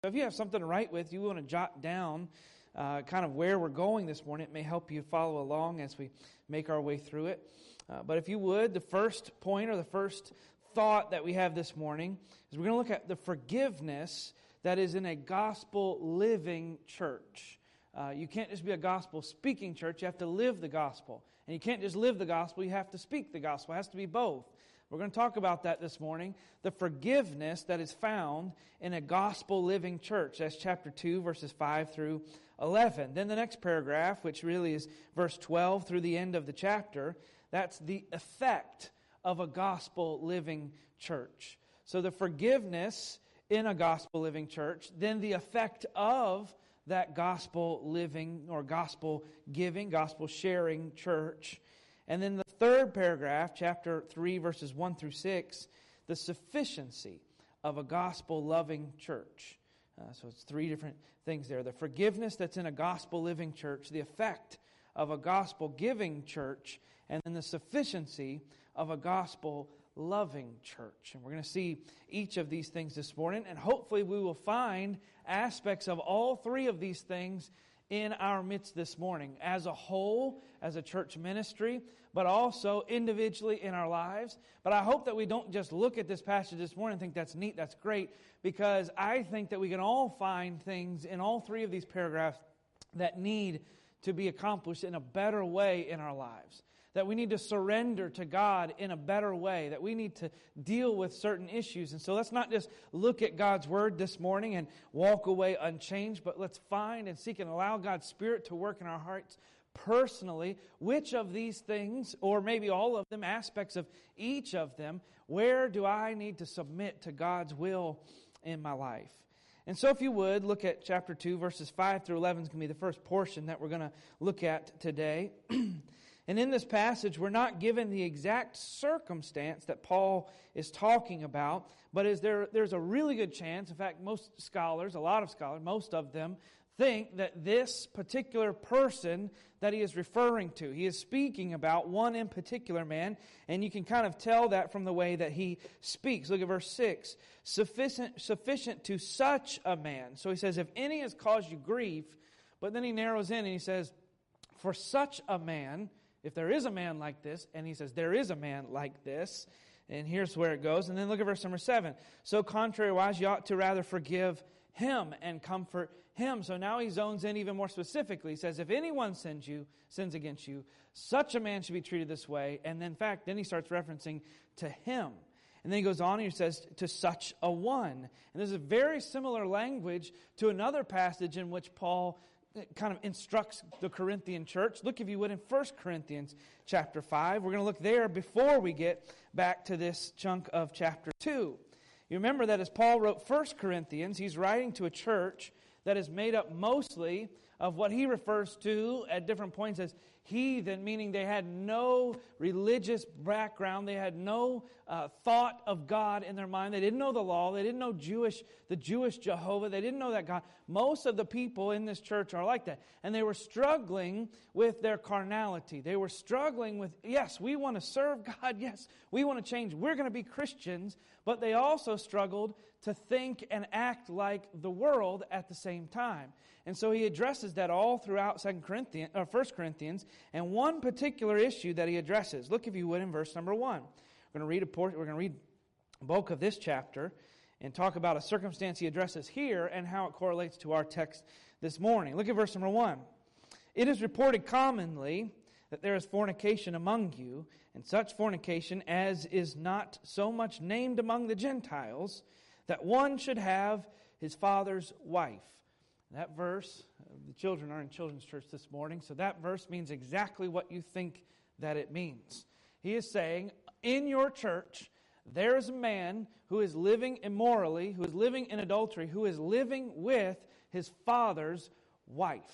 So if you have something to write with, you want to jot down kind of where we're going this morning, it may help you follow along as we make our way through it. But if you would, the first point or the first thought that we have this morning is we're going to look at the forgiveness that is in a gospel-living church. You can't just be a gospel-speaking church, you have to live the gospel. And you can't just live the gospel, you have to speak the gospel. It has to be both. We're going to talk about that this morning. The forgiveness that is found in a gospel-living church. That's chapter 2, verses 5 through 11. Then the next paragraph, which really is verse 12 through the end of the chapter, that's the effect of a gospel-living church. So the forgiveness in a gospel-living church, then the effect of that gospel-living or gospel-giving, gospel-sharing church. And then the third paragraph, chapter 3, verses 1 through 6, the sufficiency of a gospel-loving church. So it's three different things there. The forgiveness that's in a gospel-living church, the effect of a gospel-giving church, and then the sufficiency of a gospel-loving church. And we're going to see each of these things this morning, and hopefully we will find aspects of all three of these things in our midst this morning, as a whole, as a church ministry, but also individually in our lives. But I hope that we don't just look at this passage this morning and think that's neat, that's great, because I think that we can all find things in all three of these paragraphs that need to be accomplished in a better way in our lives. That we need to surrender to God in a better way, that we need to deal with certain issues. And so let's not just look at God's Word this morning and walk away unchanged, but let's find and seek and allow God's Spirit to work in our hearts personally. Which of these things, or maybe all of them, aspects of each of them, where do I need to submit to God's will in my life? And so if you would, look at chapter 2, verses 5 through 11 is going to be the first portion that we're going to look at today. And in this passage, we're not given the exact circumstance that Paul is talking about, but there's a really good chance, in fact, most scholars, a lot of scholars, most of them, think that this particular person that he is referring to, he is speaking about one in particular man, and you can kind of tell that from the way that he speaks. Look at verse 6. Sufficient to such a man. So he says, if any has caused you grief, but then he narrows in and he says, for such a man, if there is a man like this, and he says, there is a man like this, and here's where it goes. And then look at verse number 7. So contrariwise, you ought to rather forgive him and comfort him. So now he zones in even more specifically. He says, if anyone sins against you, such a man should be treated this way. And then, in fact, then he starts referencing to him. And then he goes on and he says, to such a one. And there's a very similar language to another passage in which Paul kind of instructs the Corinthian church. Look, if you would, in 1 Corinthians chapter 5. We're going to look there before we get back to this chunk of chapter 2. You remember that as Paul wrote 1 Corinthians, he's writing to a church that is made up mostly of what he refers to at different points as heathen, meaning they had no religious background, they had no thought of God in their mind, they didn't know the law, they didn't know the Jewish Jehovah, they didn't know that God. Most of the people in this church are like that. And they were struggling with their carnality. They were struggling with, yes, we want to serve God, yes, we want to change, we're going to be Christians, but they also struggled to think and act like the world at the same time. And so he addresses that all throughout 1 Corinthians, and one particular issue that he addresses. Look, if you would, in verse number 1. We're going to read a bulk of this chapter and talk about a circumstance he addresses here and how it correlates to our text this morning. Look at verse number 1. It is reported commonly that there is fornication among you, and such fornication as is not so much named among the Gentiles, that one should have his father's wife. That verse, the children are in children's church this morning, so that verse means exactly what you think that it means. He is saying, in your church, there is a man who is living immorally, who is living in adultery, who is living with his father's wife.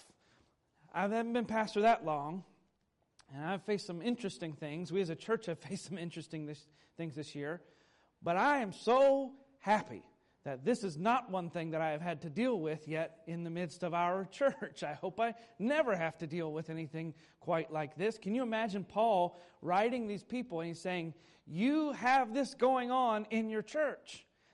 I haven't been pastor that long, and I've faced some interesting things. We as a church have faced some interesting things this year, but I am so happy that this is not one thing that I have had to deal with yet in the midst of our church. I hope I never have to deal with anything quite like this. Can you imagine Paul writing these people and he's saying, you have this going on in your church.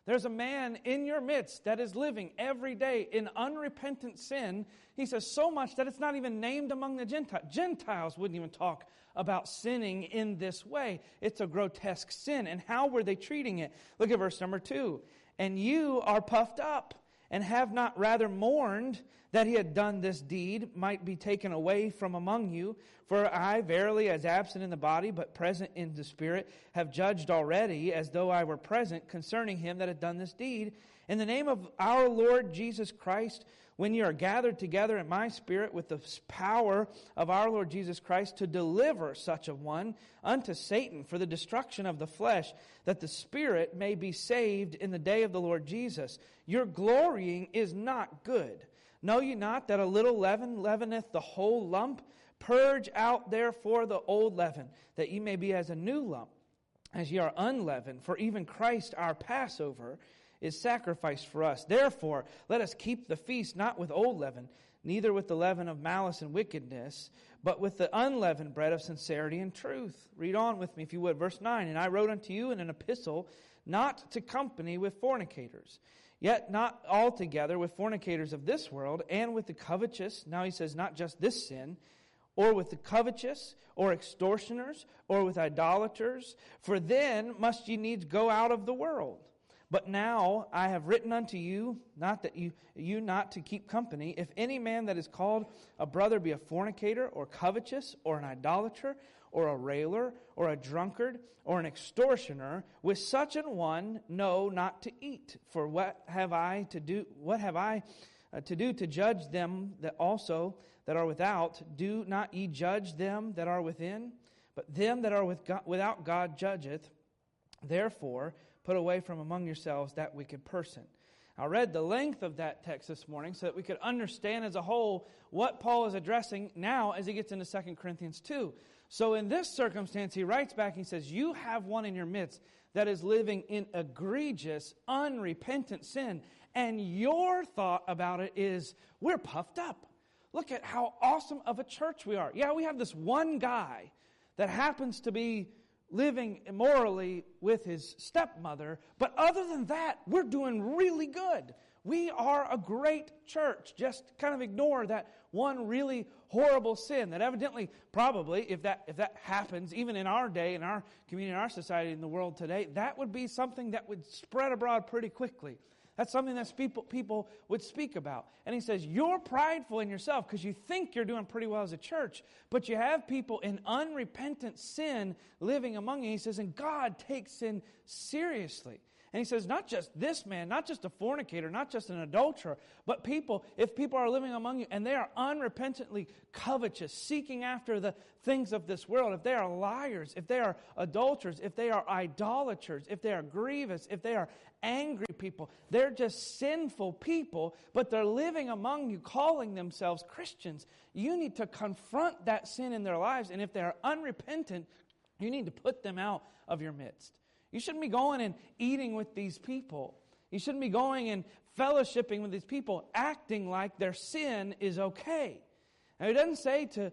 There's a man in your midst that is living every day in unrepentant sin. He says so much that it's not even named among the Gentiles. Gentiles wouldn't even talk about sinning in this way. It's a grotesque sin. And how were they treating it? Look at verse number 2. And you are puffed up, and have not rather mourned that he had done this deed, might be taken away from among you. For I, verily, as absent in the body, but present in the spirit, have judged already, as though I were present, concerning him that had done this deed. In the name of our Lord Jesus Christ, when you are gathered together in my spirit with the power of our Lord Jesus Christ to deliver such a one unto Satan for the destruction of the flesh, that the spirit may be saved in the day of the Lord Jesus. Your glorying is not good. Know ye not that a little leaven leaveneth the whole lump? Purge out therefore the old leaven, that ye may be as a new lump, as ye are unleavened. For even Christ our Passover is sacrificed for us. Therefore, let us keep the feast not with old leaven, neither with the leaven of malice and wickedness, but with the unleavened bread of sincerity and truth. Read on with me, if you would. Verse 9, And I wrote unto you in an epistle, not to company with fornicators, yet not altogether with fornicators of this world, and with the covetous. Now he says, not just this sin, or with the covetous, or extortioners, or with idolaters, for then must ye needs go out of the world. But now I have written unto you, not that you not to keep company, if any man that is called a brother be a fornicator, or covetous, or an idolater, or a railer, or a drunkard, or an extortioner, with such an one know not to eat. For what have I to do? What have I to do to judge them that also that are without? Do not ye judge them that are within? But them that are without God judgeth. Therefore, put away from among yourselves that wicked person. I read the length of that text this morning so that we could understand as a whole what Paul is addressing now as he gets into 2 Corinthians 2. So in this circumstance, he writes back, he says, you have one in your midst that is living in egregious, unrepentant sin, and your thought about it is, we're puffed up. Look at how awesome of a church we are. Yeah, we have this one guy that happens to be living immorally with his stepmother, but other than that, we're doing really good. We are a great church. Just kind of ignore that one really horrible sin that evidently, probably, if that happens, even in our day, in our community, in our society, in the world today, that would be something that would spread abroad pretty quickly. That's something that people would speak about. And he says, you're prideful in yourself because you think you're doing pretty well as a church, but you have people in unrepentant sin living among you. He says, and God takes sin seriously. And he says, not just this man, not just a fornicator, not just an adulterer, but people, if people are living among you and they are unrepentantly covetous, seeking after the things of this world, if they are liars, if they are adulterers, if they are idolaters, if they are grievous, if they are angry people, they're just sinful people, but they're living among you, calling themselves Christians. You need to confront that sin in their lives, and if they are unrepentant, you need to put them out of your midst. You shouldn't be going and eating with these people. You shouldn't be going and fellowshipping with these people, acting like their sin is okay. Now, he doesn't say to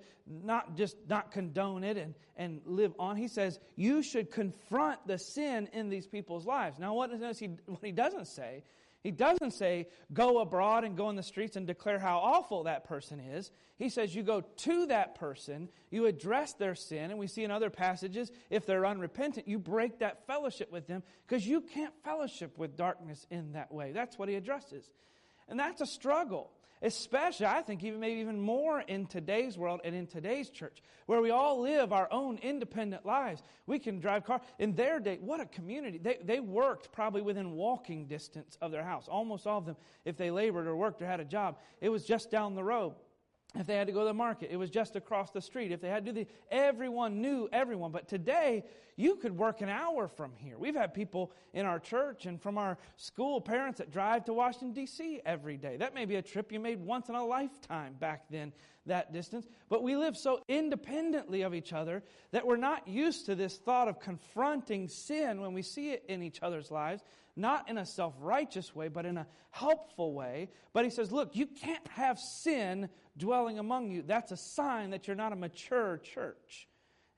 not condone it and live on. He says you should confront the sin in these people's lives. Now, what he doesn't say, he doesn't say go abroad and go in the streets and declare how awful that person is. He says you go to that person, you address their sin, and we see in other passages, if they're unrepentant, you break that fellowship with them because you can't fellowship with darkness in that way. That's what he addresses. And that's a struggle. Especially, I think, maybe even more in today's world and in today's church, where we all live our own independent lives. We can drive cars. In their day, what a community. They worked probably within walking distance of their house. Almost all of them, if they labored or worked or had a job, it was just down the road. If they had to go to the market, it was just across the street. If they had to do everyone knew everyone. But today, you could work an hour from here. We've had people in our church and from our school, parents that drive to Washington, D.C. every day. That may be a trip you made once in a lifetime back then, that distance. But we live so independently of each other that we're not used to this thought of confronting sin when we see it in each other's lives. Not in a self-righteous way, but in a helpful way. But he says, look, you can't have sin dwelling among you. That's a sign that you're not a mature church.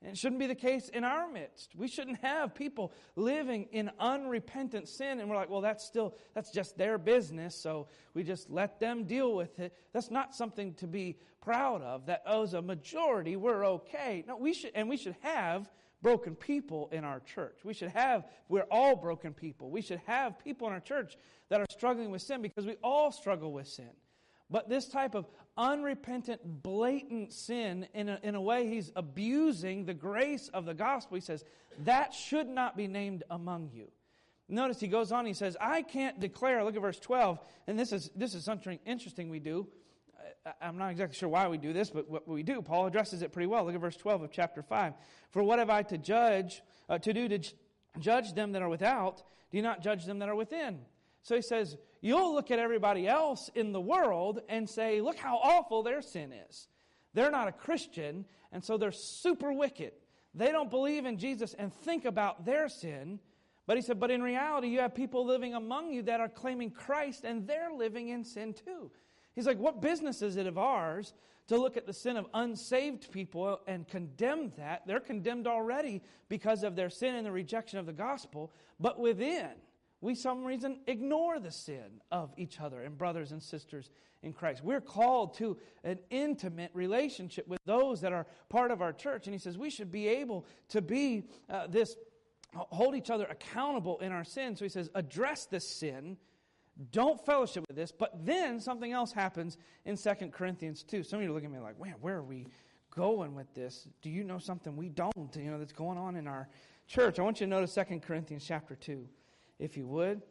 And it shouldn't be the case in our midst. We shouldn't have people living in unrepentant sin, and we're like, well, that's just their business, so we just let them deal with it. That's not something to be proud of, that as a majority, we're okay. No, we should have broken people in our church. We're all broken people. We should have people in our church that are struggling with sin, because we all struggle with sin. But this type of unrepentant, blatant sin, in a way he's abusing the grace of the gospel, he says, that should not be named among you. Notice he goes on, he says, I can't declare, look at verse 12, and this is something interesting we do. I'm not exactly sure why we do this, but what we do, Paul addresses it pretty well. Look at verse 12 of chapter 5. For what have I to judge them that are without? Do you not judge them that are within? So he says, you'll look at everybody else in the world and say, look how awful their sin is. They're not a Christian, and so they're super wicked. They don't believe in Jesus and think about their sin. But he said, but in reality, you have people living among you that are claiming Christ, and they're living in sin too. He's like, what business is it of ours to look at the sin of unsaved people and condemn that? They're condemned already because of their sin and the rejection of the gospel. But within, we some reason ignore the sin of each other and brothers and sisters in Christ. We're called to an intimate relationship with those that are part of our church. And he says we should be able to be hold each other accountable in our sin. So he says, address this sin. Don't fellowship with this. But then something else happens in 2 Corinthians 2. Some of you are looking at me like, man, where are we going with this? Do you know something we don't, that's going on in our church? I want you to notice 2 Corinthians chapter 2, if you would.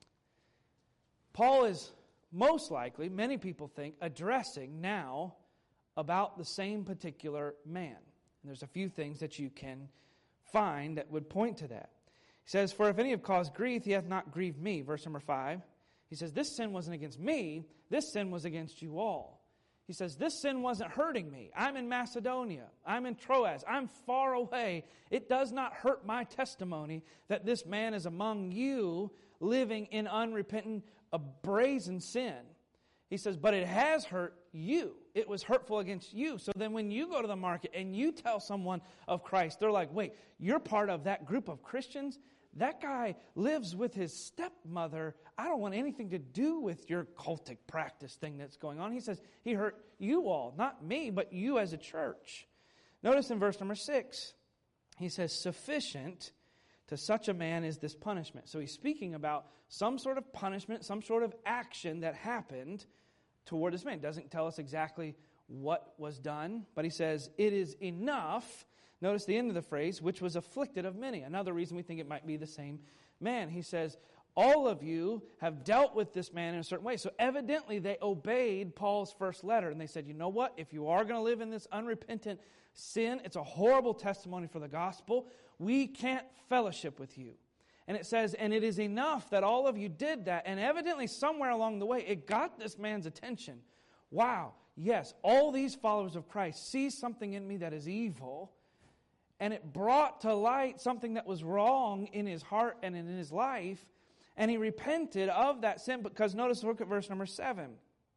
Paul is most likely, many people think, addressing now about the same particular man. And there's a few things that you can find that would point to that. He says, for if any have caused grief, he hath not grieved me. Verse number 5. He says, this sin wasn't against me, this sin was against you all. He says, this sin wasn't hurting me. I'm in Macedonia. I'm in Troas. I'm far away. It does not hurt my testimony that this man is among you living in unrepentant, brazen sin. He says, but it has hurt you. It was hurtful against you. So then when you go to the market and you tell someone of Christ, they're like, wait, you're part of that group of Christians? That guy lives with his stepmother. I don't want anything to do with your cultic practice thing that's going on. He says he hurt you all, not me, but you as a church. Notice in verse number 6, he says, sufficient to such a man is this punishment. So he's speaking about some sort of punishment, some sort of action that happened toward this man. Doesn't tell us exactly what was done, but he says it is enough. Notice the end of the phrase, which was afflicted of many. Another reason we think it might be the same man. He says, all of you have dealt with this man in a certain way. So evidently they obeyed Paul's first letter. And they said, you know what? If you are going to live in this unrepentant sin, it's a horrible testimony for the gospel. We can't fellowship with you. And it says, and it is enough that all of you did that. And evidently somewhere along the way, it got this man's attention. Wow, yes, all these followers of Christ see something in me that is evil. And it brought to light something that was wrong in his heart and in his life. And he repented of that sin. Because notice, look at verse number 7.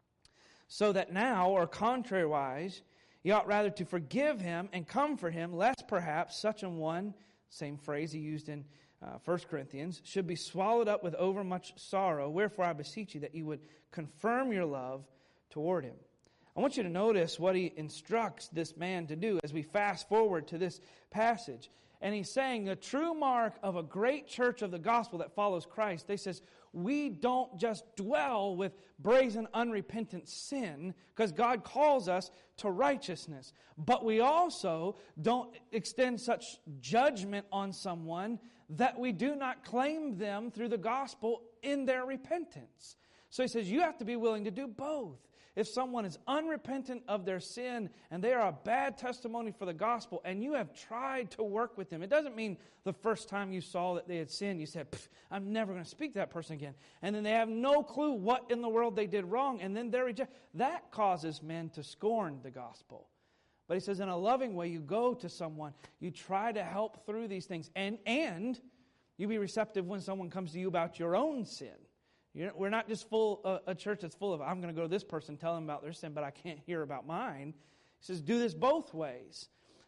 So that now, or contrariwise, ye ought rather to forgive him and comfort him, lest perhaps such an one, same phrase he used in 1 Corinthians, should be swallowed up with overmuch sorrow. Wherefore I beseech you that you would confirm your love toward him. I want you to notice what he instructs this man to do as we fast forward to this passage. And he's saying the true mark of a great church of the gospel that follows Christ, they says, we don't just dwell with brazen, unrepentant sin, because God calls us to righteousness. But we also don't extend such judgment on someone that we do not claim them through the gospel in their repentance. So he says, you have to be willing to do both. If someone is unrepentant of their sin and they are a bad testimony for the gospel and you have tried to work with them, it doesn't mean the first time you saw that they had sinned, you said, I'm never going to speak to that person again. And then they have no clue what in the world they did wrong, and then they're rejected. That causes men to scorn the gospel. But he says in a loving way, you go to someone, you try to help through these things, and you be receptive when someone comes to you about your own sin. We're not just a church that's full of, I'm going to go to this person, tell them about their sin, but I can't hear about mine. He says, do this both ways.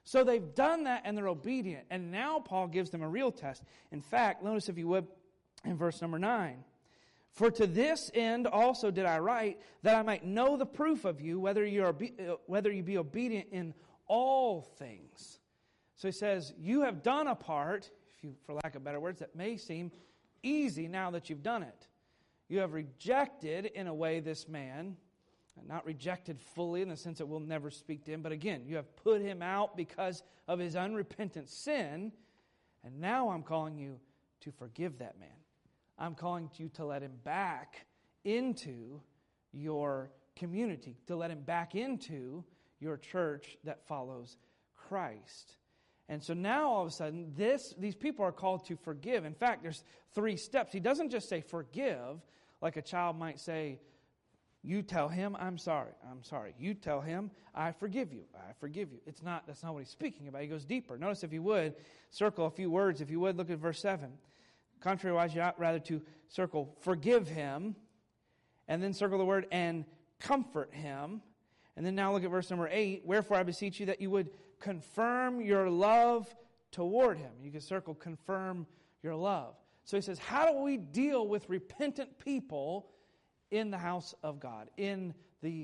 So they've done that and they're obedient. And now Paul gives them a real test. In fact, notice if you would in verse number 9. For to this end also did I write, that I might know the proof of you, whether you be obedient in all things. So he says, you have done a part, for lack of better words, that may seem easy now that you've done it. You have rejected, in a way, this man. Not rejected fully in the sense that we'll never speak to him, but again, you have put him out because of his unrepentant sin, and now I'm calling you to forgive that man. I'm calling you to let him back into your community, to let him back into your church that follows Christ. And so now all of a sudden, these people are called to forgive. In fact, there's 3 steps. He doesn't just say forgive, like a child might say, you tell him, I'm sorry. You tell him, I forgive you. That's not what he's speaking about. He goes deeper. Notice if you would, circle a few words. If you would, look at verse 7. Contrariwise, you ought rather to circle, forgive him, and then circle the word, and comfort him. And then now look at verse number 8. Wherefore I beseech you that you would confirm your love toward him. You can circle, confirm your love. So he says, how do we deal with repentant people in the house of God, in the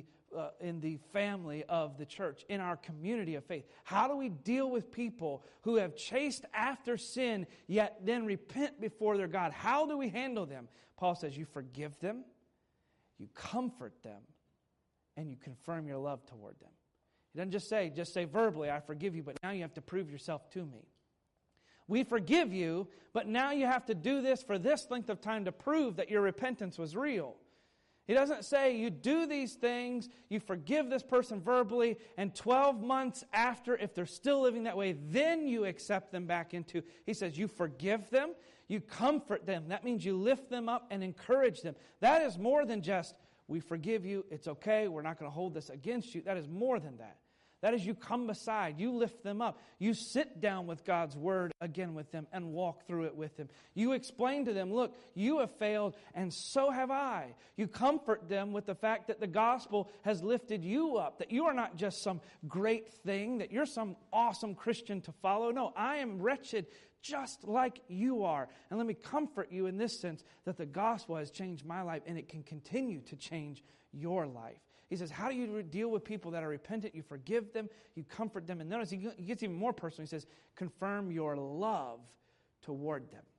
family of the church, in our community of faith? How do we deal with people who have chased after sin, yet then repent before their God? How do we handle them? Paul says, you forgive them, you comfort them, and you confirm your love toward them. He doesn't just say verbally, I forgive you, but now you have to prove yourself to me. We forgive you, but now you have to do this for this length of time to prove that your repentance was real. He doesn't say you do these things, you forgive this person verbally, and 12 months after, if they're still living that way, then you accept them back into. He says you forgive them, you comfort them. That means you lift them up and encourage them. That is more than just, we forgive you, it's okay, we're not going to hold this against you. That is more than that. That is, you come beside, you lift them up. You sit down with God's Word again with them and walk through it with them. You explain to them, look, you have failed and so have I. You comfort them with the fact that the gospel has lifted you up, that you are not just some great thing, that you're some awesome Christian to follow. No, I am wretched just like you are. And let me comfort you in this sense that the gospel has changed my life and it can continue to change your life. He says, how do you deal with people that are repentant? You forgive them, you comfort them. And notice he gets even more personal. He says, confirm your love toward them.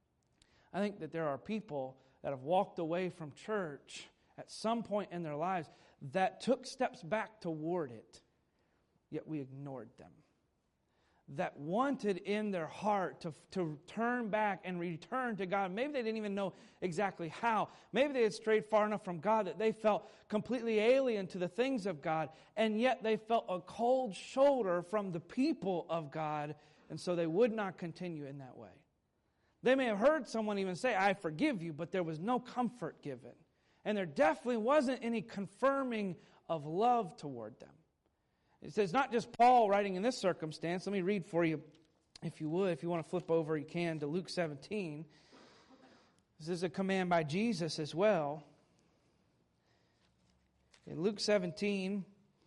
I think that there are people that have walked away from church at some point in their lives that took steps back toward it, yet we ignored them. That wanted in their heart to turn back and return to God. Maybe they didn't even know exactly how. Maybe they had strayed far enough from God that they felt completely alien to the things of God, and yet they felt a cold shoulder from the people of God, and so they would not continue in that way. They may have heard someone even say, I forgive you, but there was no comfort given. And there definitely wasn't any confirming of love toward them. It says not just Paul writing in this circumstance. Let me read for you, if you would. If you want to flip over, you can, to Luke 17. This is a command by Jesus as well. In Luke 17,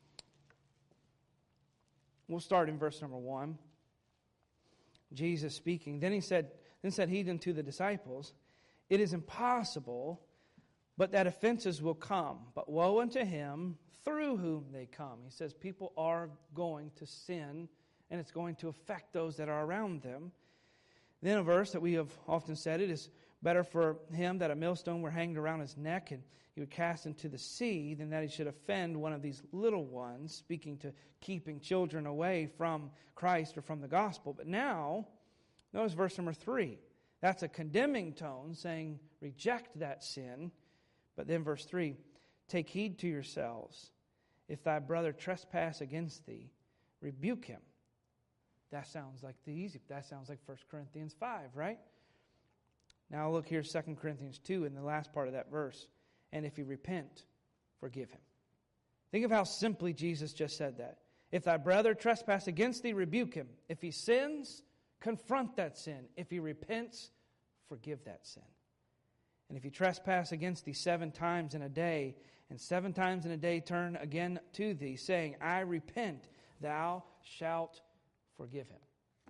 we'll start in verse number 1. Jesus speaking. Then said he unto the disciples, it is impossible, but that offenses will come. But woe unto him through whom they come. He says people are going to sin, and it's going to affect those that are around them. Then a verse that we have often said, it is better for him that a millstone were hanged around his neck and he would cast into the sea than that he should offend one of these little ones, speaking to keeping children away from Christ or from the gospel. But now, notice verse number 3. That's a condemning tone saying, reject that sin. But then verse 3, take heed to yourselves. If thy brother trespass against thee, rebuke him. That sounds like that sounds like 1 Corinthians 5, right? Now look here, 2 Corinthians 2 in the last part of that verse. And if he repent, forgive him. Think of how simply Jesus just said that. If thy brother trespass against thee, rebuke him. If he sins, confront that sin. If he repents, forgive that sin. And if he trespass against thee 7 times in a day, and 7 times in a day turn again to thee, saying, I repent, thou shalt forgive him.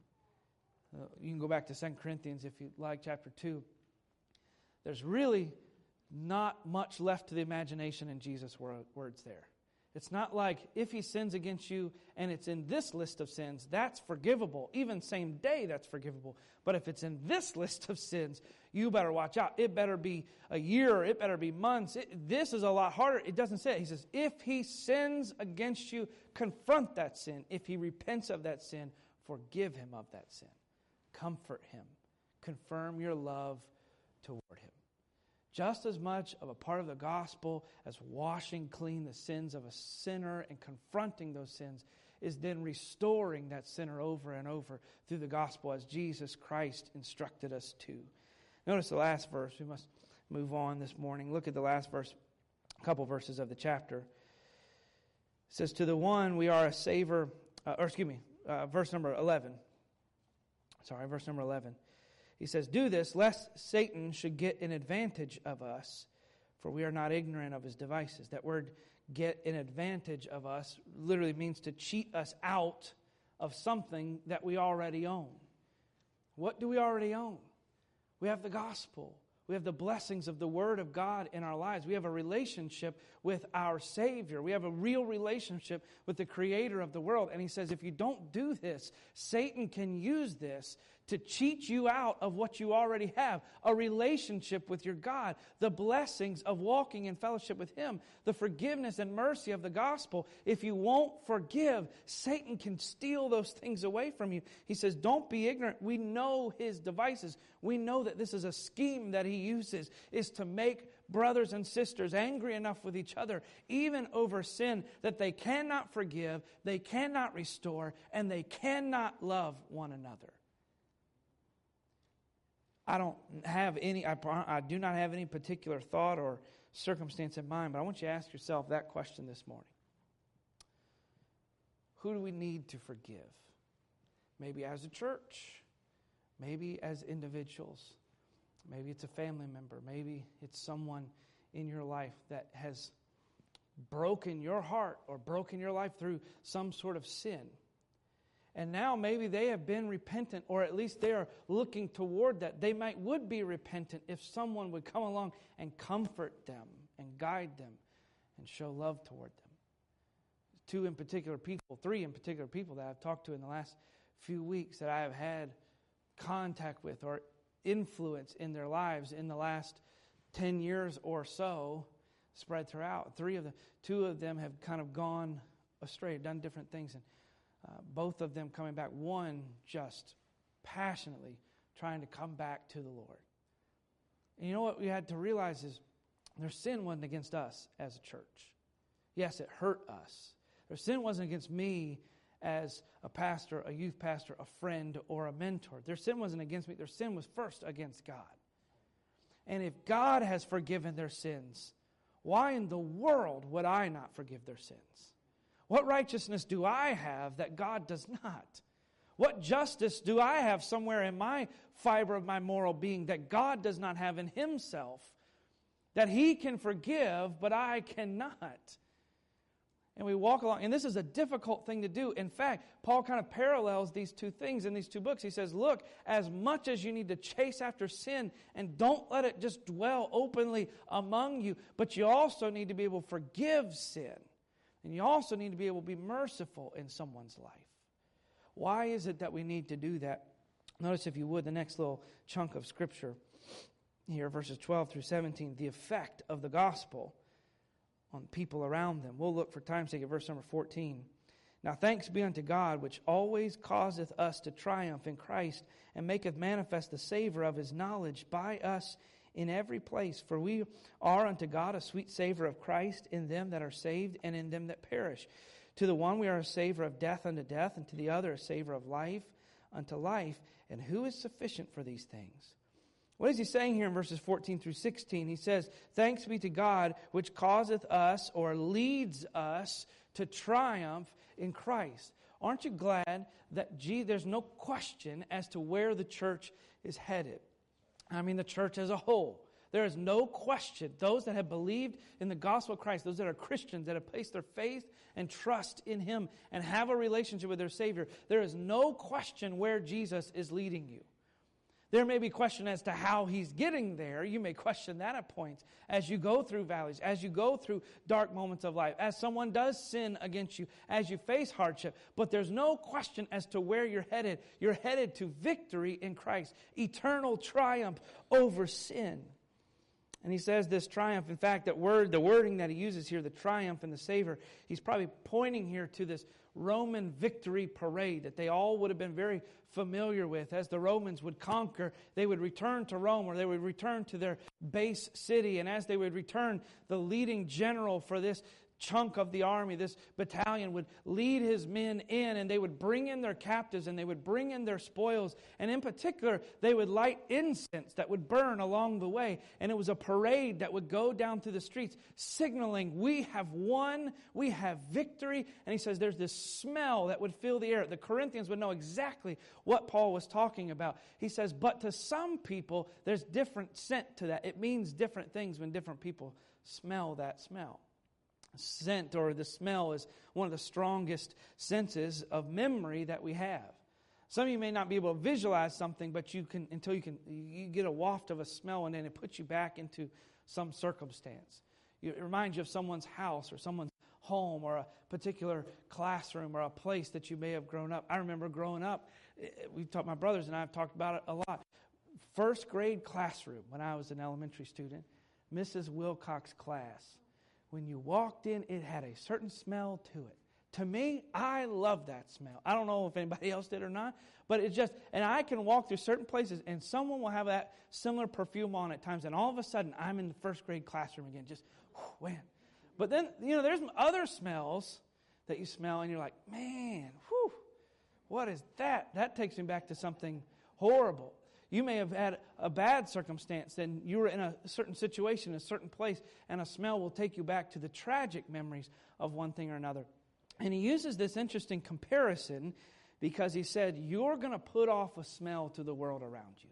You can go back to 2 Corinthians if you like, chapter 2. There's really not much left to the imagination in Jesus' words there. It's not like if he sins against you and it's in this list of sins, that's forgivable. Even same day, that's forgivable. But if it's in this list of sins, you better watch out. It better be a year. It better be months. This is a lot harder. It doesn't say it. He says, if he sins against you, confront that sin. If he repents of that sin, forgive him of that sin. Comfort him. Confirm your love toward him. Just as much of a part of the gospel as washing clean the sins of a sinner and confronting those sins is then restoring that sinner over and over through the gospel as Jesus Christ instructed us to. Notice the last verse. We must move on this morning. Look at the last verse, a couple verses of the chapter. It says, to the one we are a savor, verse number 11. Verse number 11. He says, do this, lest Satan should get an advantage of us, for we are not ignorant of his devices. That word, get an advantage of us, literally means to cheat us out of something that we already own. What do we already own? We have the gospel. We have the blessings of the Word of God in our lives. We have a relationship with our Savior. We have a real relationship with the Creator of the world. And he says, if you don't do this, Satan can use this to cheat you out of what you already have, a relationship with your God, the blessings of walking in fellowship with Him, the forgiveness and mercy of the gospel. If you won't forgive, Satan can steal those things away from you. He says, don't be ignorant. We know his devices. We know that this is a scheme that he uses, is to make brothers and sisters angry enough with each other, even over sin, that they cannot forgive, they cannot restore, and they cannot love one another. I do not have any particular thought or circumstance in mind, but I want you to ask yourself that question this morning. Who do we need to forgive? Maybe as a church, maybe as individuals, maybe it's a family member, maybe it's someone in your life that has broken your heart or broken your life through some sort of sin. And now maybe they have been repentant, or at least they are looking toward that. They would be repentant if someone would come along and comfort them and guide them and show love toward them. Three in particular people that I've talked to in the last few weeks that I have had contact with or influence in their lives in the last 10 years or so, spread throughout. Two of them have kind of gone astray, done different things, and both of them coming back, one just passionately trying to come back to the Lord. And you know what we had to realize is their sin wasn't against us as a church. Yes, it hurt us. Their sin wasn't against me as a pastor, a youth pastor, a friend, or a mentor. Their sin wasn't against me. Their sin was first against God. And if God has forgiven their sins, why in the world would I not forgive their sins? What righteousness do I have that God does not? What justice do I have somewhere in my fiber of my moral being that God does not have in Himself? That He can forgive, but I cannot. And we walk along, and this is a difficult thing to do. In fact, Paul kind of parallels these two things in these two books. He says, look, as much as you need to chase after sin, and don't let it just dwell openly among you, but you also need to be able to forgive sin. And you also need to be able to be merciful in someone's life. Why is it that we need to do that? Notice, if you would, the next little chunk of Scripture here, verses 12 through 17, the effect of the gospel on people around them. We'll look for time's sake at verse number 14. Now thanks be unto God, which always causeth us to triumph in Christ, and maketh manifest the savor of His knowledge by us in every place. For we are unto God a sweet savor of Christ in them that are saved and in them that perish. To the one we are a savor of death unto death, and to the other a savor of life unto life. And who is sufficient for these things? What is he saying here in verses 14 through 16? He says, thanks be to God, which causeth us or leads us to triumph in Christ. Aren't you glad that, there's no question as to where the church is headed? I mean, the church as a whole. There is no question. Those that have believed in the gospel of Christ, those that are Christians, that have placed their faith and trust in Him and have a relationship with their Savior, there is no question where Jesus is leading you. There may be question as to how He's getting there. You may question that at points as you go through valleys, as you go through dark moments of life, as someone does sin against you, as you face hardship. But there's no question as to where you're headed. You're headed to victory in Christ, eternal triumph over sin. And he says this triumph, in fact, the wording that he uses here, the triumph and the savor, he's probably pointing here to this Roman victory parade that they all would have been very familiar with. As the Romans would conquer, they would return to Rome, or they would return to their base city. And as they would return, the leading general for this chunk of the army, this battalion, would lead his men in, and they would bring in their captives, and they would bring in their spoils. And in particular, they would light incense that would burn along the way. And it was a parade that would go down through the streets, signaling, we have won, we have victory. And he says there's this smell that would fill the air. The Corinthians would know exactly what Paul was talking about. He says, but to some people, there's different scent to that. It means different things when different people smell that smell. Scent, or the smell, is one of the strongest senses of memory that we have. Some of you may not be able to visualize something, but you can, until you get a waft of a smell, and then it puts you back into some circumstance. It reminds you of someone's house or someone's home or a particular classroom or a place that you may have grown up. I remember growing up, my brothers and I have talked about it a lot. First grade classroom when I was an elementary student, Mrs. Wilcox's class. When you walked in, it had a certain smell to it. To me, I love that smell. I don't know if anybody else did or not, but it just, and I can walk through certain places and someone will have that similar perfume on at times, and all of a sudden, I'm in the first grade classroom again, just, man. But then, there's other smells that you smell and you're like, man, what is that? That takes me back to something horrible. You may have had a bad circumstance, and you were in a certain situation, a certain place, and a smell will take you back to the tragic memories of one thing or another. And he uses this interesting comparison because he said, you're going to put off a smell to the world around you.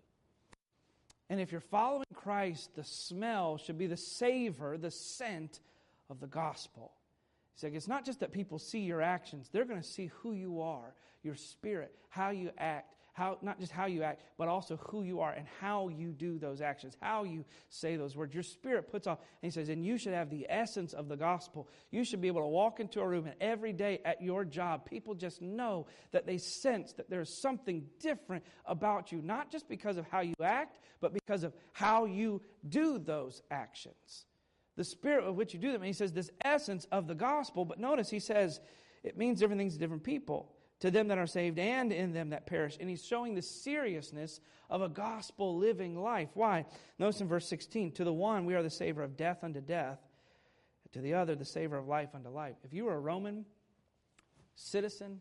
And if you're following Christ, the smell should be the savor, the scent of the gospel. He's like, it's not just that people see your actions. They're going to see who you are, your spirit, how you act. Not just how you act, but also who you are and how you do those actions, how you say those words. Your spirit puts off, and he says, and you should have the essence of the gospel. You should be able to walk into a room, and every day at your job, people just know that they sense that there's something different about you, not just because of how you act, but because of how you do those actions. The spirit with which you do them. And he says this essence of the gospel, but notice he says it means different things to different people. To them that are saved and in them that perish. And he's showing the seriousness of a gospel living life. Why? Notice in verse 16, to the one we are the savor of death unto death, to the other the savor of life unto life. If you were a Roman citizen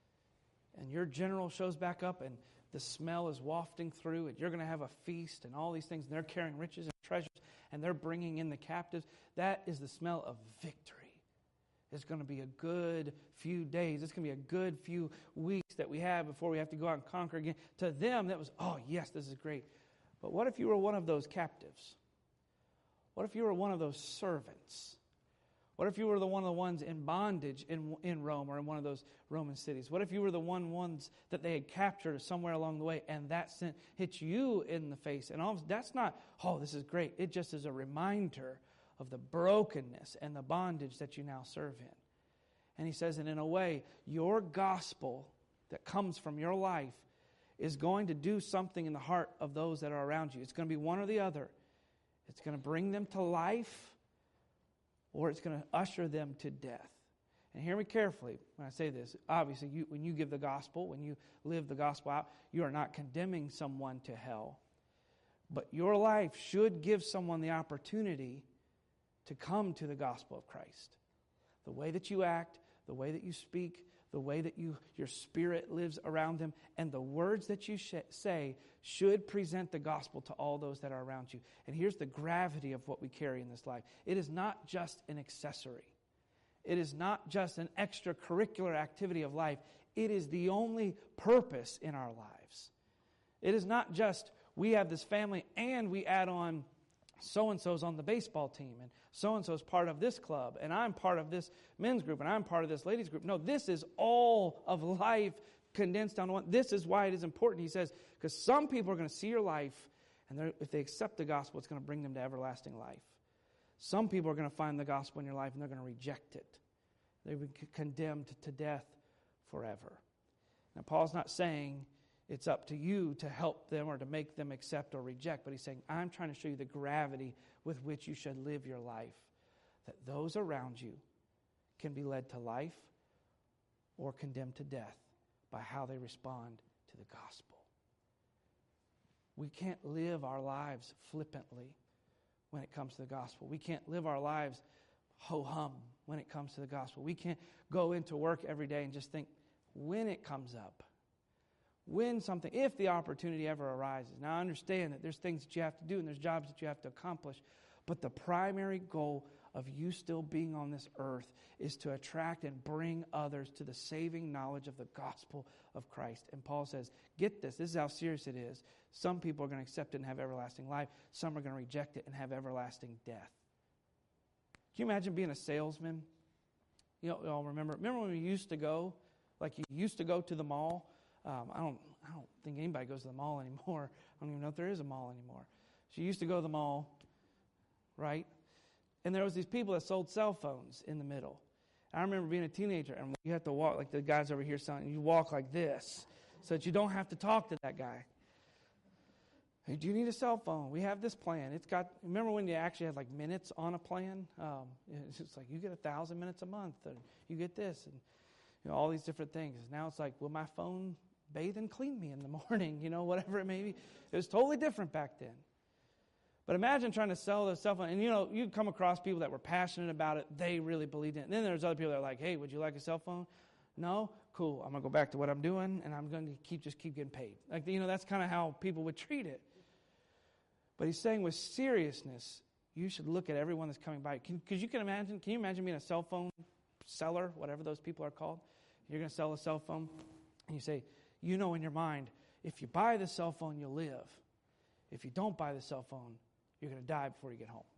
and your general shows back up and the smell is wafting through and you're going to have a feast and all these things, and they're carrying riches and treasures and they're bringing in the captives, that is the smell of victory. It's going to be a good few days. It's going to be a good few weeks that we have before we have to go out and conquer again. To them, that was, oh, yes, this is great. But what if you were one of those captives? What if you were one of those servants? What if you were one of the ones in bondage in Rome or in one of those Roman cities? What if you were the ones that they had captured somewhere along the way and that sin hit you in the face? And that's not, oh, this is great. It just is a reminder of the brokenness and the bondage that you now serve in. And he says, and in a way, your gospel that comes from your life is going to do something in the heart of those that are around you. It's going to be one or the other. It's going to bring them to life, or it's going to usher them to death. And hear me carefully when I say this. Obviously, when you give the gospel, when you live the gospel out, you are not condemning someone to hell. But your life should give someone the opportunity to come to the gospel of Christ. The way that you act, the way that you speak, the way that your spirit lives around them, and the words that you say should present the gospel to all those that are around you. And here's the gravity of what we carry in this life. It is not just an accessory. It is not just an extracurricular activity of life. It is the only purpose in our lives. It is not just we have this family and we add on so-and-so's on the baseball team, and so-and-so's part of this club, and I'm part of this men's group, and I'm part of this ladies group. No, this is all of life condensed down to one. This is why it is important, he says, because some people are going to see your life, and if they accept the gospel, it's going to bring them to everlasting life. Some people are going to find the gospel in your life, and they're going to reject it. They've been condemned to death forever. Now, Paul's not saying it's up to you to help them or to make them accept or reject, but he's saying, I'm trying to show you the gravity with which you should live your life, that those around you can be led to life or condemned to death by how they respond to the gospel. We can't live our lives flippantly when it comes to the gospel. We can't live our lives ho-hum when it comes to the gospel. We can't go into work every day and just think, when it comes up, if the opportunity ever arises. Now, I understand that there's things that you have to do and there's jobs that you have to accomplish, but the primary goal of you still being on this earth is to attract and bring others to the saving knowledge of the gospel of Christ. And Paul says, get this is how serious it is. Some people are going to accept it and have everlasting life. Some are going to reject it and have everlasting death. Can you imagine being a salesman? You all remember when we used to go, like you used to go to the mall? I don't think anybody goes to the mall anymore. I don't even know if there is a mall anymore. So you used to go to the mall, right? And there was these people that sold cell phones in the middle. I remember being a teenager, and you have to walk like the guys over here selling. You walk like this so that you don't have to talk to that guy. Hey, do you need a cell phone? We have this plan. Remember when you actually had like minutes on a plan? It's just like you get 1,000 minutes a month, and you get this, and all these different things. Now it's like, will my phone bathe and clean me in the morning? Whatever it may be. It was totally different back then. But imagine trying to sell a cell phone, and you'd come across people that were passionate about it. They really believed in it. And then there's other people that are like, hey, would you like a cell phone? No? Cool. I'm going to go back to what I'm doing, and I'm going to keep getting paid. Like, that's kind of how people would treat it. But he's saying with seriousness, you should look at everyone that's coming by. Can you imagine being a cell phone seller, whatever those people are called? You're going to sell a cell phone, and you say, in your mind, if you buy the cell phone, you'll live. If you don't buy the cell phone, you're going to die before you get home.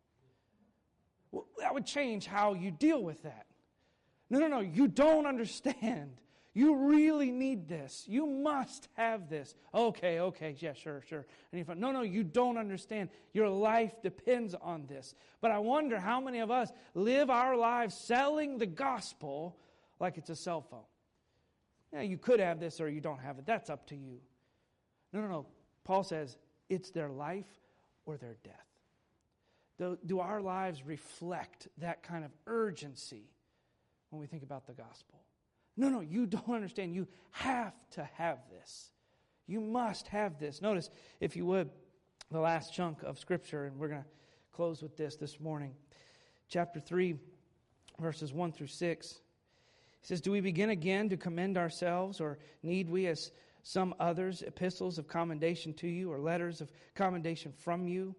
Well, that would change how you deal with that. No, you don't understand. You really need this. You must have this. Okay, yeah, sure. And you find, no, you don't understand. Your life depends on this. But I wonder how many of us live our lives selling the gospel like it's a cell phone. Yeah, you could have this or you don't have it. That's up to you. No. Paul says it's their life or their death. Do our lives reflect that kind of urgency when we think about the gospel? No, you don't understand. You have to have this. You must have this. Notice, if you would, the last chunk of Scripture, and we're going to close with this morning. Chapter 3, verses 1 through 6. He says, do we begin again to commend ourselves, or need we, as some others, epistles of commendation to you, or letters of commendation from you?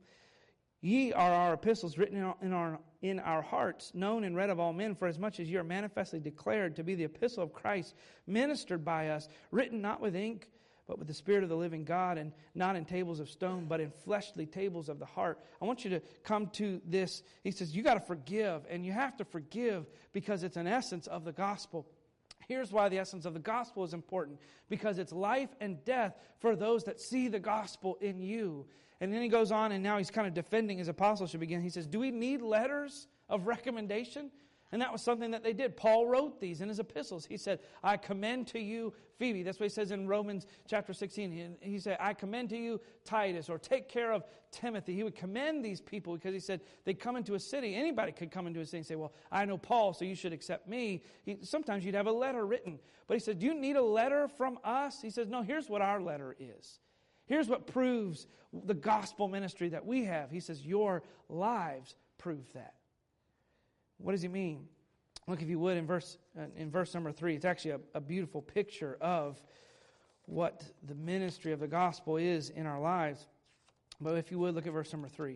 Ye are our epistles written in our hearts, known and read of all men, for as much as ye are manifestly declared to be the epistle of Christ, ministered by us, written not with ink, but with the Spirit of the living God, and not in tables of stone, but in fleshly tables of the heart. I want you to come to this. He says, you got to forgive, and you have to forgive because it's an essence of the gospel. Here's why the essence of the gospel is important, because it's life and death for those that see the gospel in you. And then he goes on, and now he's kind of defending his apostleship again. He says, do we need letters of recommendation? And that was something that they did. Paul wrote these in his epistles. He said, I commend to you Phoebe. That's what he says in Romans chapter 16. He said, I commend to you Titus, or take care of Timothy. He would commend these people because he said they'd come into a city. Anybody could come into a city and say, well, I know Paul, so you should accept me. Sometimes you'd have a letter written. But he said, do you need a letter from us? He says, no, here's what our letter is. Here's what proves the gospel ministry that we have. He says, your lives prove that. What does he mean? Look, if you would, in verse number 3, it's actually a beautiful picture of what the ministry of the gospel is in our lives. But if you would, look at verse number 3.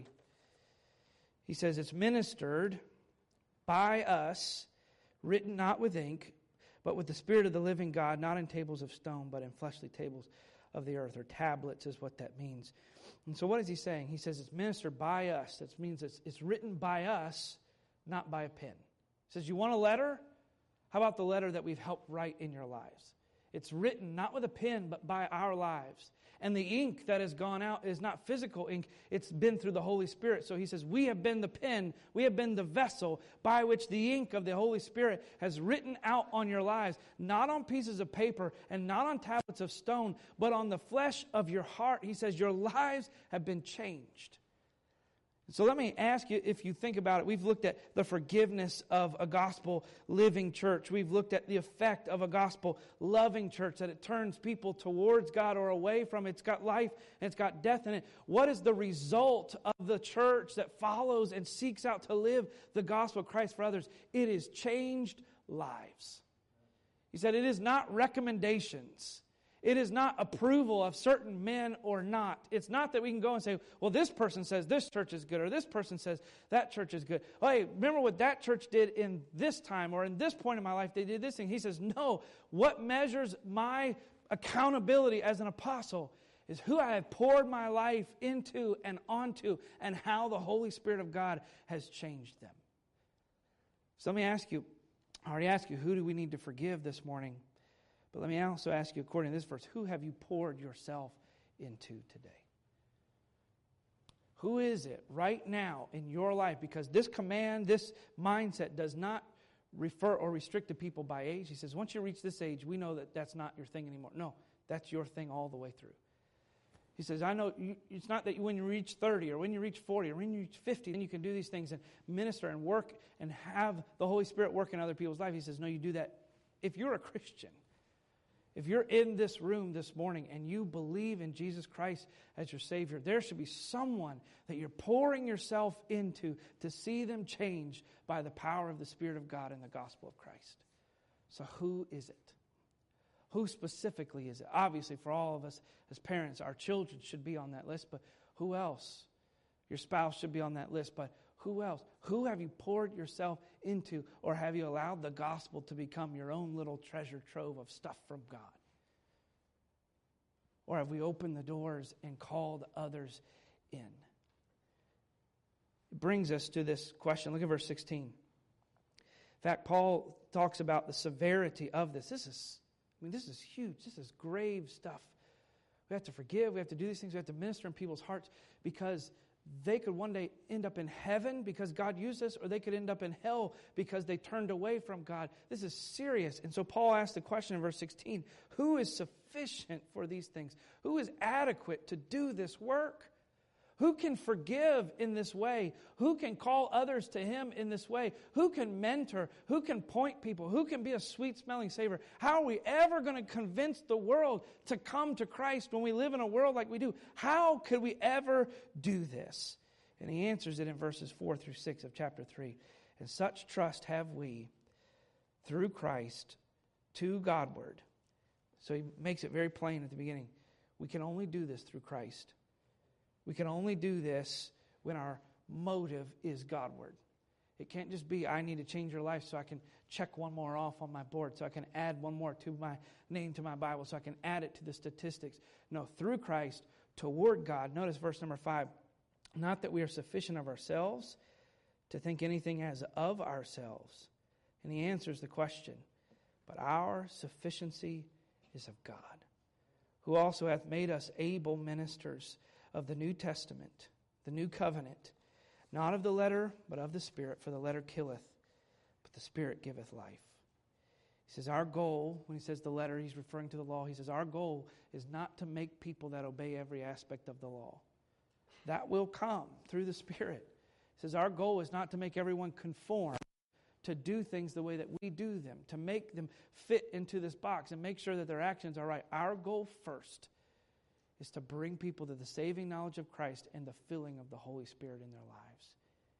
He says, it's ministered by us, written not with ink, but with the Spirit of the living God, not in tables of stone, but in fleshly tables of the earth, or tablets is what that means. And so what is he saying? He says it's ministered by us. That means it's written by us, not by a pen. He says, you want a letter? How about the letter that we've helped write in your lives? It's written not with a pen, but by our lives. And the ink that has gone out is not physical ink. It's been through the Holy Spirit. So he says, we have been the pen, we have been the vessel by which the ink of the Holy Spirit has written out on your lives, not on pieces of paper and not on tablets of stone, but on the flesh of your heart. He says, your lives have been changed. So let me ask you, if you think about it, we've looked at the forgiveness of a gospel-living church. We've looked at the effect of a gospel-loving church, that it turns people towards God or away from it. It's got life and it's got death in it. What is the result of the church that follows and seeks out to live the gospel of Christ for others? It is changed lives. He said it is not recommendations. It is not approval of certain men or not. It's not that we can go and say, well, this person says this church is good, or this person says that church is good. Oh, hey, remember what that church did in this time, or in this point in my life, they did this thing. He says, no, what measures my accountability as an apostle is who I have poured my life into and onto, and how the Holy Spirit of God has changed them. So let me ask you, I already asked you, who do we need to forgive this morning? But let me also ask you, according to this verse, who have you poured yourself into today? Who is it right now in your life? Because this command, this mindset does not refer or restrict to people by age. He says, once you reach this age, we know that that's not your thing anymore. No, that's your thing all the way through. He says, I know it's not that when you reach 30 or when you reach 40 or when you reach 50, then you can do these things and minister and work and have the Holy Spirit work in other people's lives. He says, no, you do that if you're a Christian. If you're in this room this morning and you believe in Jesus Christ as your Savior, there should be someone that you're pouring yourself into to see them changed by the power of the Spirit of God in the gospel of Christ. So who is it? Who specifically is it? Obviously, for all of us as parents, our children should be on that list, but who else? Your spouse should be on that list, but who else? Who have you poured yourself into, or have you allowed the gospel to become your own little treasure trove of stuff from God? Or have we opened the doors and called others in? It brings us to this question. Look at verse 16. In fact, Paul talks about the severity of this. This is huge. This is grave stuff. We have to forgive. We have to do these things. We have to minister in people's hearts, because they could one day end up in heaven because God used us, or they could end up in hell because they turned away from God. This is serious. And so Paul asked the question in verse 16, who is sufficient for these things? Who is adequate to do this work? Who can forgive in this way? Who can call others to Him in this way? Who can mentor? Who can point people? Who can be a sweet-smelling savor? How are we ever going to convince the world to come to Christ when we live in a world like we do? How could we ever do this? And he answers it in verses 4 through 6 of chapter 3. And such trust have we through Christ to Godward. So he makes it very plain at the beginning. We can only do this through Christ. We can only do this when our motive is Godward. It can't just be, I need to change your life so I can check one more off on my board, so I can add one more to my name to my Bible, so I can add it to the statistics. No, through Christ, toward God. Notice verse number 5. Not that we are sufficient of ourselves to think anything as of ourselves. And he answers the question, but our sufficiency is of God, who also hath made us able ministers of the New Testament, the new covenant, not of the letter, but of the Spirit, for the letter killeth, but the Spirit giveth life. He says our goal, when he says the letter, he's referring to the law. He says our goal is not to make people that obey every aspect of the law. That will come through the Spirit. He says our goal is not to make everyone conform to do things the way that we do them, to make them fit into this box and make sure that their actions are right. Our goal first is to bring people to the saving knowledge of Christ and the filling of the Holy Spirit in their lives.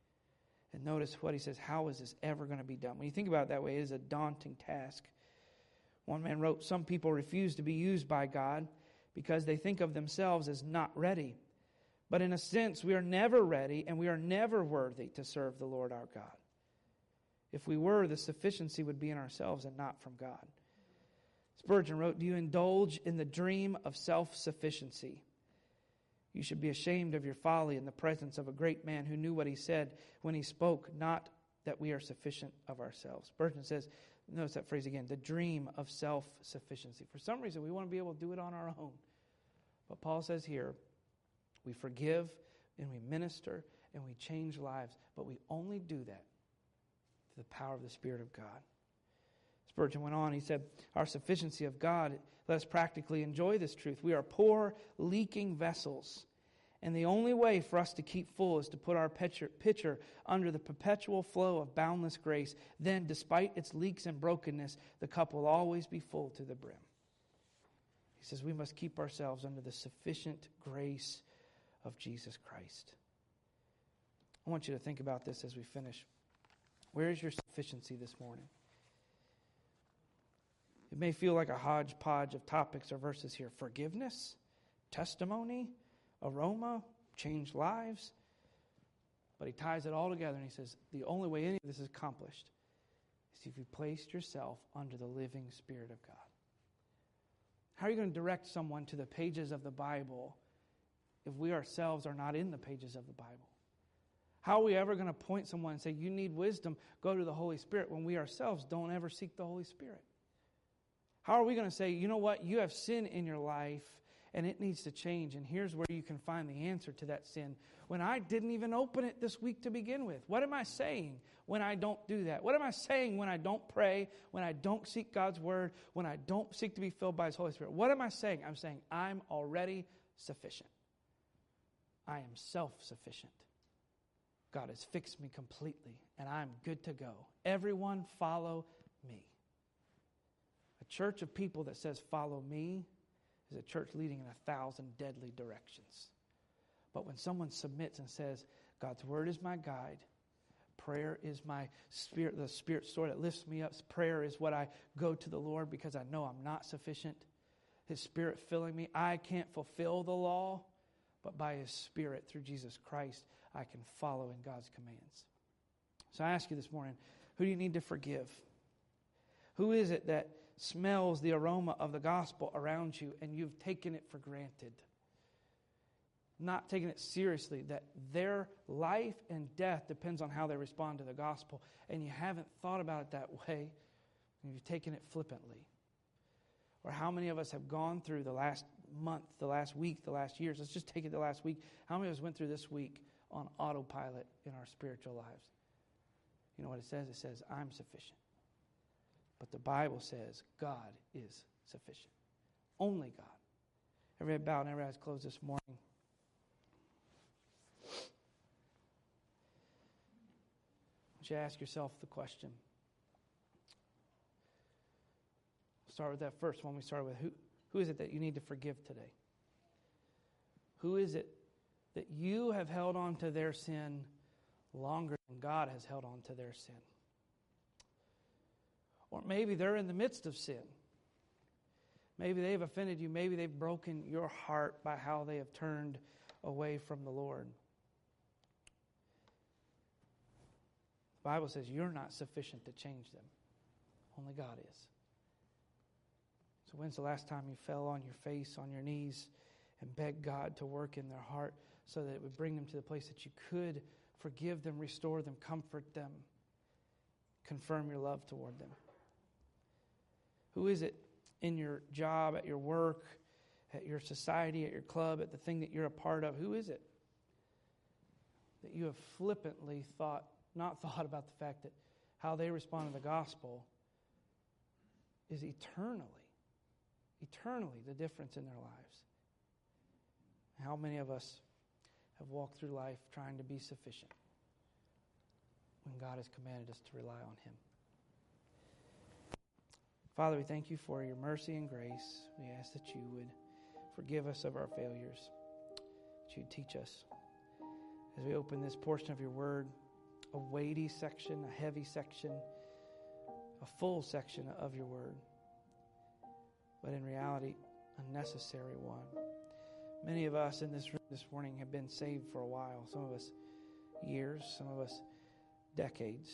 And notice what he says, how is this ever going to be done? When you think about it that way, it is a daunting task. One man wrote, some people refuse to be used by God because they think of themselves as not ready. But in a sense, we are never ready and we are never worthy to serve the Lord our God. If we were, the sufficiency would be in ourselves and not from God. Spurgeon wrote, do you indulge in the dream of self-sufficiency? You should be ashamed of your folly in the presence of a great man who knew what he said when he spoke, not that we are sufficient of ourselves. Spurgeon says, notice that phrase again, the dream of self-sufficiency. For some reason, we want to be able to do it on our own. But Paul says here, we forgive and we minister and we change lives, but we only do that through the power of the Spirit of God. Spurgeon went on, he said, our sufficiency of God, let us practically enjoy this truth. We are poor, leaking vessels. And the only way for us to keep full is to put our pitcher under the perpetual flow of boundless grace. Then, despite its leaks and brokenness, the cup will always be full to the brim. He says we must keep ourselves under the sufficient grace of Jesus Christ. I want you to think about this as we finish. Where is your sufficiency this morning? It may feel like a hodgepodge of topics or verses here. Forgiveness, testimony, aroma, changed lives. But he ties it all together and he says, the only way any of this is accomplished is if you placed yourself under the living Spirit of God. How are you going to direct someone to the pages of the Bible if we ourselves are not in the pages of the Bible? How are we ever going to point someone and say, you need wisdom, go to the Holy Spirit, when we ourselves don't ever seek the Holy Spirit? How are we going to say, you know what, you have sin in your life and it needs to change, and here's where you can find the answer to that sin, when I didn't even open it this week to begin with? What am I saying when I don't do that? What am I saying when I don't pray, when I don't seek God's Word, when I don't seek to be filled by His Holy Spirit? What am I saying? I'm saying I'm already sufficient. I am self-sufficient. God has fixed me completely, and I'm good to go. Everyone follow me. A church of people that says, follow me, is a church leading in 1,000 deadly directions. But when someone submits and says, God's Word is my guide, prayer is my spirit, the Spirit sword that lifts me up, prayer is what I go to the Lord because I know I'm not sufficient, His Spirit filling me, I can't fulfill the law, but by His Spirit through Jesus Christ, I can follow in God's commands. So I ask you this morning, who do you need to forgive? Who is it that smells the aroma of the gospel around you and you've taken it for granted? Not taking it seriously, that their life and death depends on how they respond to the gospel, and you haven't thought about it that way, and you've taken it flippantly. Or how many of us have gone through the last month, the last week, the last years? Let's just take it the last week. How many of us went through this week on autopilot in our spiritual lives? You know what it says? It says, I'm sufficient. But the Bible says God is sufficient. Only God. Every head bowed and every eyes closed this morning. I want you to ask yourself the question. We'll start with that first one we started with. Who is it that you need to forgive today? Who is it that you have held on to their sin longer than God has held on to their sin? Or maybe they're in the midst of sin. Maybe they've offended you. Maybe they've broken your heart by how they have turned away from the Lord. The Bible says you're not sufficient to change them. Only God is. So when's the last time you fell on your face, on your knees, and begged God to work in their heart so that it would bring them to the place that you could forgive them, restore them, comfort them, confirm your love toward them? Who is it in your job, at your work, at your society, at your club, at the thing that you're a part of? Who is it that you have flippantly not thought about the fact that how they respond to the gospel is eternally the difference in their lives? How many of us have walked through life trying to be sufficient when God has commanded us to rely on Him? Father, we thank you for your mercy and grace. We ask that you would forgive us of our failures, that you'd teach us. As we open this portion of your word, a weighty section, a heavy section, a full section of your word, but in reality, a necessary one. Many of us in this room this morning have been saved for a while. Some of us years, some of us decades.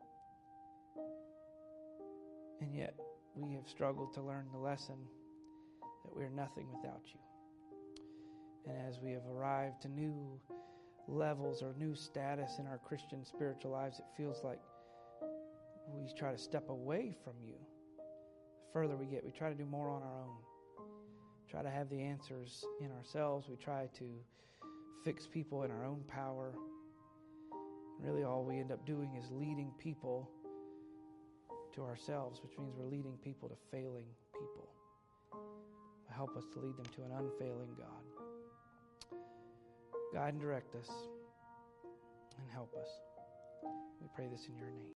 And yet, we have struggled to learn the lesson that we are nothing without you. And as we have arrived to new levels or new status in our Christian spiritual lives, it feels like we try to step away from you. The further we get, we try to do more on our own. Try to have the answers in ourselves. We try to fix people in our own power. Really, all we end up doing is leading people to ourselves, which means we're leading people to failing people. Help us to lead them to an unfailing God. Guide and direct us and help us. We pray this in your name.